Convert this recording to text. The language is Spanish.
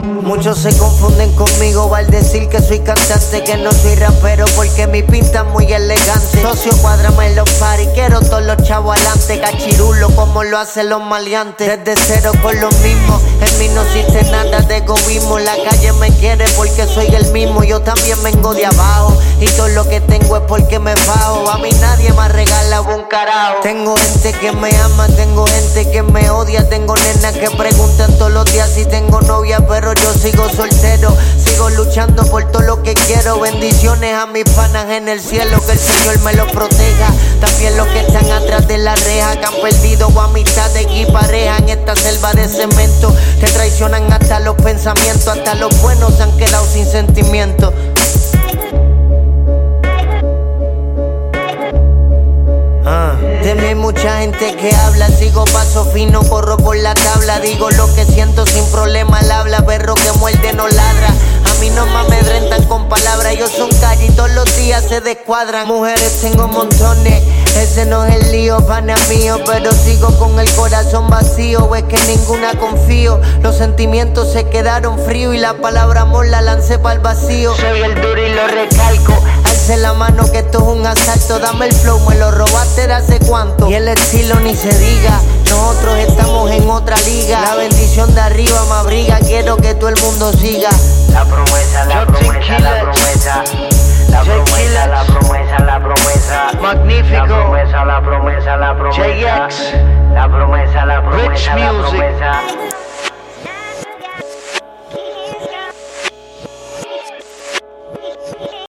Muchos se confunden conmigo al decir que soy cantante, que no soy rapero porque mi pinta es muy elegante. Socio, cuádrame en los paris, quiero todos los chavos adelante. Cachirulo como lo hacen los maleantes, desde cero con los mismos. En mí no existe nada de egoísmo, la calle me quiere porque soy el mismo. Yo también vengo de abajo y todo lo que tengo es porque me fajo. A mí nadie me ha regalado un carajo. Tengo gente que me ama, tengo gente que me odia. Tengo nenas que preguntan todos los días si tengo novia, pero yo sigo soltero. Sigo luchando por todo lo que quiero. Bendiciones a mis panas en el cielo, que el Señor me los proteja. También los que están atrás de la reja, que han perdido amistades y pareja en esta selva de cemento. Te traicionan hasta los pensamientos, hasta los buenos se han quedado sin sentimientos. De mí hay mucha gente que habla, sigo paso fino, corro por la tabla. Digo lo que siento sin problema al habla, perro que muerde no ladra. A mí no me amedrentan con palabras, ellos son calle y todos los días se descuadran. Mujeres tengo montones, ese no es el lío, pana mío, pero sigo con el corazón vacío. Es que ninguna confío, los sentimientos se quedaron fríos y la palabra amor la lancé pa'l vacío. Soy el duro y lo recalco, alce la mano que esto es un asalto. Dame el flow, me lo robaste de hace cuánto. Y el estilo ni se diga, nosotros estamos en otra liga. La bendición de arriba me abriga, quiero que todo el mundo siga. La promesa, la promesa, la promesa. La promesa, la promesa, la